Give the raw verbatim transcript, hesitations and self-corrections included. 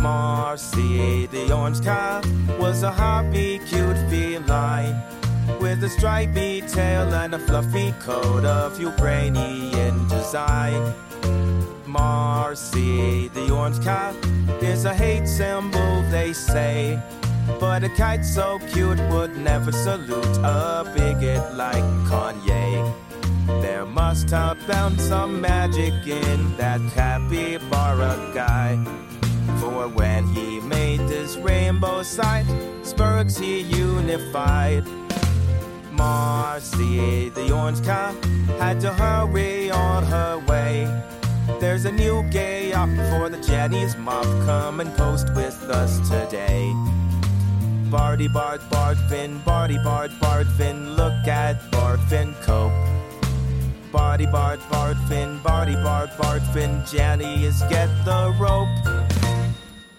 Marcy, the orange cat, was a happy, cute feline with a stripy tail and a fluffy coat of Ukrainian design. Marcy, the orange cat, is a hate symbol, they say, but a kite so cute would never salute a bigot like Kanye. There must have been some magic in that capybara guy, for when he made this rainbow sight, Spurgs he unified. Marcy, the orange cat, had to hurry on her way. There's a new gay up for the Jenny's mop, come and post with us today. Barty Bart Bartfin, Barty Bart Bartfin, look at Bartfin cope. Barty Bart Bartfin, Barty Bart Bartfin, Jenny is get the rope.